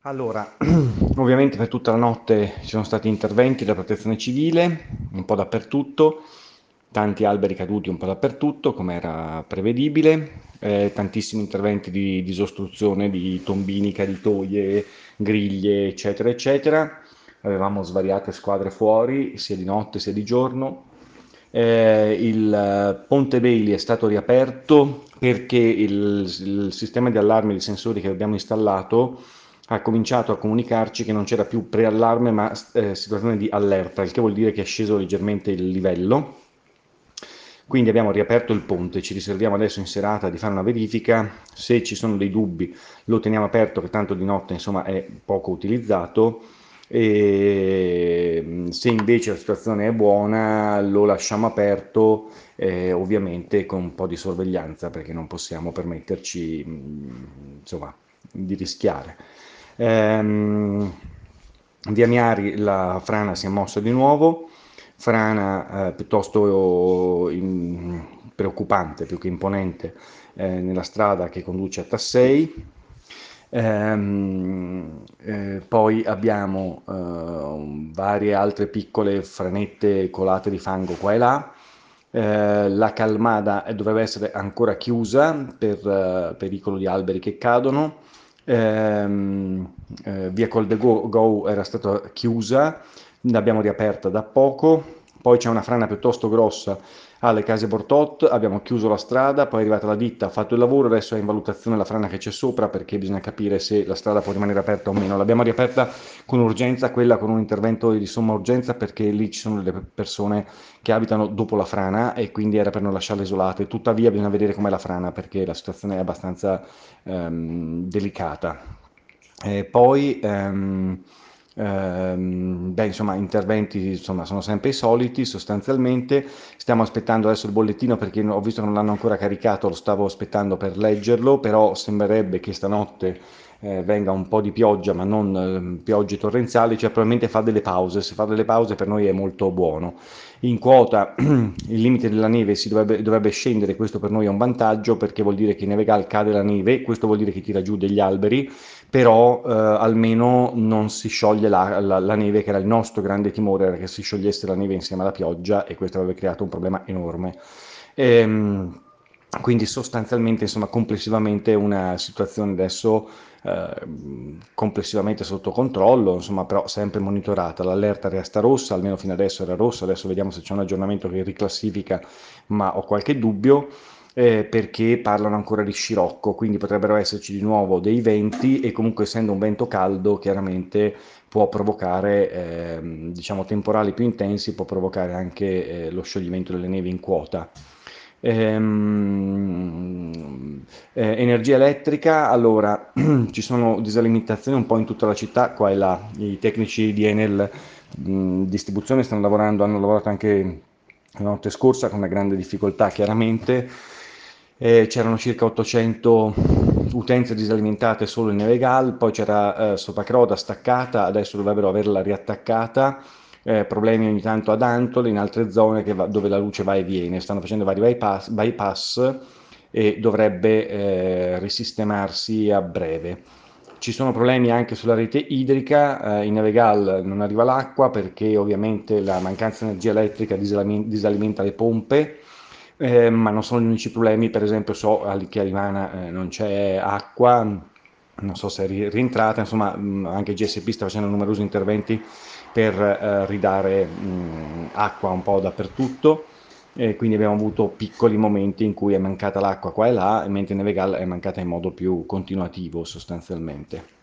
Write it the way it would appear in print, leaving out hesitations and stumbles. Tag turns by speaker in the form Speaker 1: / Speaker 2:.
Speaker 1: Allora, ovviamente per tutta la notte ci sono stati interventi della protezione civile, un po' dappertutto, tanti alberi caduti un po' dappertutto, come era prevedibile, tantissimi interventi di disostruzione di tombini, caditoie, griglie, eccetera, eccetera. Avevamo svariate squadre fuori, sia di notte sia di giorno. Il Ponte Bailey è stato riaperto perché il sistema di allarme di sensori che abbiamo installato ha cominciato a comunicarci che non c'era più preallarme ma situazione di allerta, il che vuol dire che è sceso leggermente il livello. Quindi abbiamo riaperto il ponte, ci riserviamo adesso in serata di fare una verifica, se ci sono dei dubbi lo teniamo aperto che tanto di notte insomma è poco utilizzato e se invece la situazione è buona lo lasciamo aperto, ovviamente con un po' di sorveglianza perché non possiamo permetterci insomma di rischiare. Ehm, Via Miari la frana si è mossa di nuovo, frana piuttosto preoccupante, più che imponente, nella strada che conduce a Tassei. Poi abbiamo varie altre piccole franette colate di fango qua e là. La Calmada dovrebbe essere ancora chiusa per pericolo di alberi che cadono. Via Col de Go era stata chiusa, l'abbiamo riaperta da poco. Poi c'è una frana piuttosto grossa alle case Bortot, abbiamo chiuso la strada, poi è arrivata la ditta, ha fatto il lavoro, adesso è in valutazione la frana che c'è sopra perché bisogna capire se la strada può rimanere aperta o meno. L'abbiamo riaperta con urgenza, quella con un intervento di somma urgenza perché lì ci sono delle persone che abitano dopo la frana e quindi era per non lasciarle isolate. Tuttavia bisogna vedere com'è la frana perché la situazione è abbastanza delicata. Poi, beh, insomma, interventi insomma, sono sempre i soliti sostanzialmente. Stiamo aspettando adesso il bollettino perché ho visto che non l'hanno ancora caricato, lo stavo aspettando per leggerlo, però sembrerebbe che stanotte venga un po' di pioggia, ma non piogge torrenziali, cioè probabilmente fa delle pause. Se fa delle pause per noi è molto buono. In quota il limite della neve dovrebbe scendere, questo per noi è un vantaggio perché vuol dire che in Nevegal cade la neve, questo vuol dire che tira giù degli alberi, però almeno non si scioglie la neve, che era il nostro grande timore, era che si sciogliesse la neve insieme alla pioggia e questo avrebbe creato un problema enorme. Ehm, quindi sostanzialmente, insomma, complessivamente una situazione adesso complessivamente sotto controllo, insomma, però sempre monitorata. L'allerta resta rossa, almeno fino adesso era rossa, adesso vediamo se c'è un aggiornamento che riclassifica, ma ho qualche dubbio. Perché parlano ancora di scirocco, quindi potrebbero esserci di nuovo dei venti e comunque essendo un vento caldo chiaramente può provocare diciamo temporali più intensi, può provocare anche lo scioglimento delle nevi in quota. Energia elettrica, allora ci sono disalimentazioni un po' in tutta la città, qua e là, i tecnici di Enel distribuzione stanno lavorando, hanno lavorato anche la notte scorsa con una grande difficoltà chiaramente. C'erano circa 800 utenze disalimentate solo in Nevegal, poi c'era Sopacroda staccata, adesso dovrebbero averla riattaccata, problemi ogni tanto ad Antole, in altre zone dove la luce va e viene, stanno facendo vari bypass e dovrebbe risistemarsi a breve. Ci sono problemi anche sulla rete idrica, in Nevegal non arriva l'acqua perché ovviamente la mancanza di energia elettrica disalimenta le pompe, ma non sono gli unici problemi, per esempio so che a Limana non c'è acqua, non so se è rientrata, insomma anche GSP sta facendo numerosi interventi per ridare acqua un po' dappertutto. E quindi abbiamo avuto piccoli momenti in cui è mancata l'acqua qua e là, mentre in Nevegal è mancata in modo più continuativo sostanzialmente.